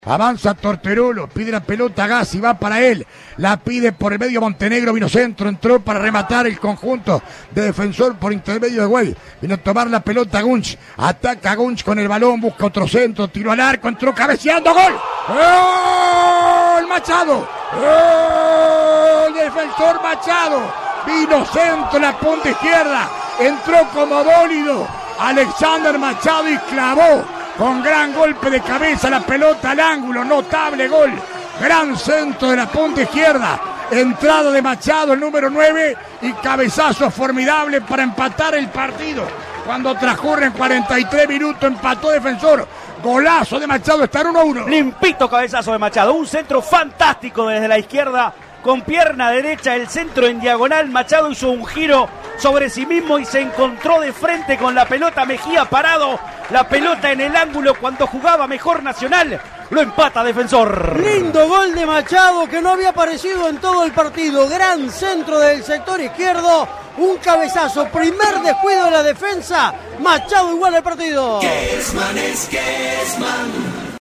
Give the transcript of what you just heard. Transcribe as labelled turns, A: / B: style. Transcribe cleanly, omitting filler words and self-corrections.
A: Avanza Torterulo, pide la pelota a Gassi, va para él, la pide por el medio Montenegro, vino centro, entró para rematar el conjunto de Defensor por intermedio de Güey, vino a tomar la pelota Gunch, ataca Gunch con el balón, busca otro centro, tiró al arco, entró cabeceando, ¡gol! ¡Gol! Machado, ¡gol! Defensor Machado, vino centro en la punta izquierda, entró como dólido Alexander Machado y clavó con gran golpe de cabeza la pelota al ángulo, notable gol, gran centro de la punta izquierda, entrada de Machado el número 9 y cabezazo formidable para empatar el partido. Cuando transcurren 43 minutos empató Defensor, golazo de Machado, está 1-1.
B: Limpito cabezazo de Machado, un centro fantástico desde la izquierda, con pierna derecha, el centro en diagonal. Machado hizo un giro sobre sí mismo y se encontró de frente con la pelota. Mejía parado, la pelota en el ángulo cuando jugaba mejor Nacional. Lo empata Defensor.
C: Lindo gol de Machado que no había aparecido en todo el partido. Gran centro del sector izquierdo. Un cabezazo, primer descuido de la defensa. Machado igual al partido.
D: Kessman es Kessman.